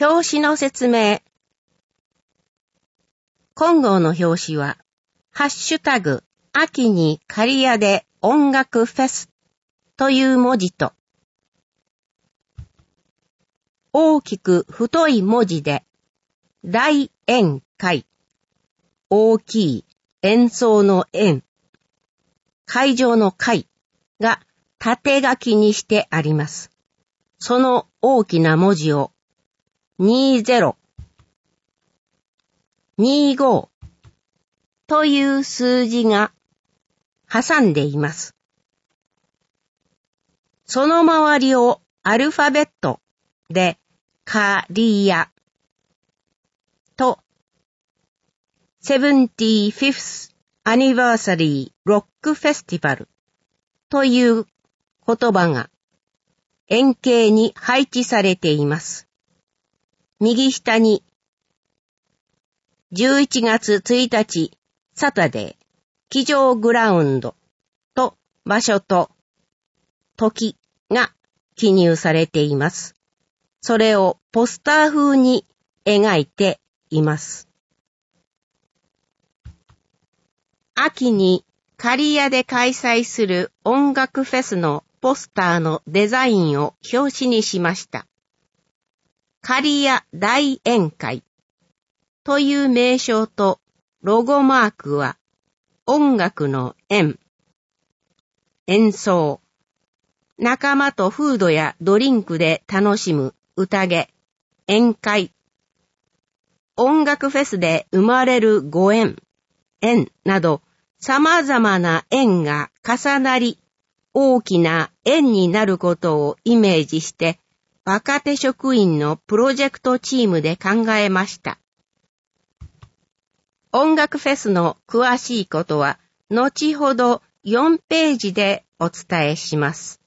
表紙の説明。今号の表紙は、ハッシュタグ、秋に刈谷で音楽フェスという文字と、大きく太い文字で、大演会、大きい演奏の演、会場の会が縦書きにしてあります。その大きな文字を20、25という数字が挟んでいます。その周りをアルファベットで刈谷と 75th Anniversary Rock Festival という言葉が円形に配置されています。右下に11月1日サタデー機場グラウンドと場所と時が記入されています。それをポスター風に描いています。秋に刈谷で開催する音楽フェスのポスターのデザインを表紙にしました。刈谷大宴会という名称とロゴマークは音楽の演、演奏、仲間とフードやドリンクで楽しむ宴、宴会、音楽フェスで生まれるご縁、縁など様々な縁が重なり大きな縁になることをイメージして若手職員のプロジェクトチームで考えました。音楽フェスの詳しいことは後ほど4ページでお伝えします。